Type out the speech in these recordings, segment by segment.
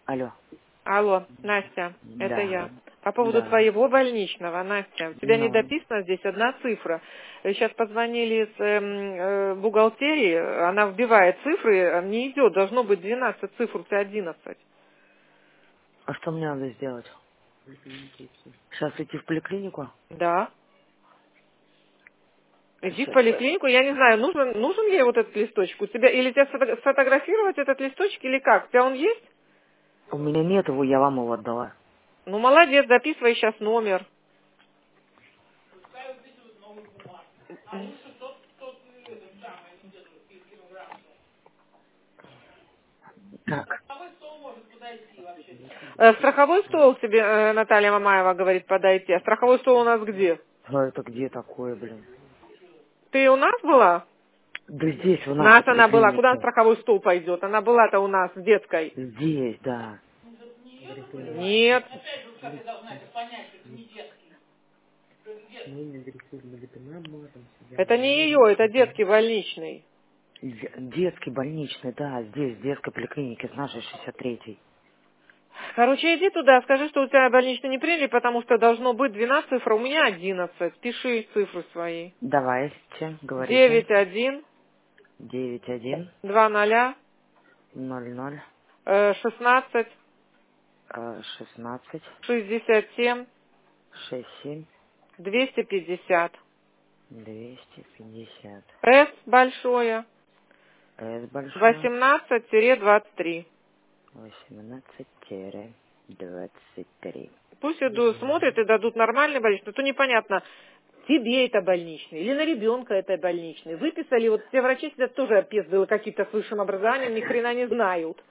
Алло. Алло, Настя, это Да. я. По поводу Да. твоего больничного, Настя, у тебя не Ну, дописано здесь одна цифра. Сейчас позвонили с бухгалтерии, она вбивает цифры, не идет, должно быть 12 цифр, у тебя 11. а что мне надо сделать? Сейчас идти в поликлинику? Да. Иди в Сейчас. поликлинику, я не знаю, нужен ей вот этот листочек у тебя, или тебе сфотографировать этот листочек, или как? У тебя он есть? У меня нет его, я вам его отдала. Ну, молодец, записывай сейчас номер. Так. Страховой стол тебе Наталья Мамаева говорит подойти. А страховой стол у нас где? А это где такое, блин? Ты у нас была? Да здесь, в У нас нашей она была. Куда поликлинике. страховой стол пойдет? Она была-то у нас в детской. Здесь, да. Нет. Это не ее, это детский больничный. Детский больничный, да, здесь, в детской поликлинике, с нашей 63-й. Короче, иди туда, скажи, что у тебя больничный не приняли, потому что должно быть 12 цифр, а у меня 11. Пиши цифры свои. Давайте, говорите. 91 91 20 00 16 16 67 67 250. 250. С большое С большое. 18-23. 18-23. Пусть идут, смотрят и дадут нормальный больничный. То непонятно, тебе это больничный или на ребенка это больничный. Выписали, вот все врачи сидят тоже пиздылы какие-то с высшим образованием, ни хрена не знают.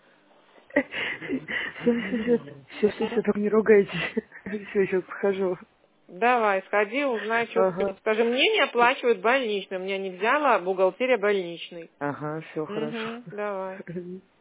Все, только не ругайтесь. Все, сейчас схожу. Давай, сходи, узнай, что Ага. скажи, мне не оплачивают больничный, меня не взяла бухгалтерия больничный. Ага, все хорошо. Угу, давай.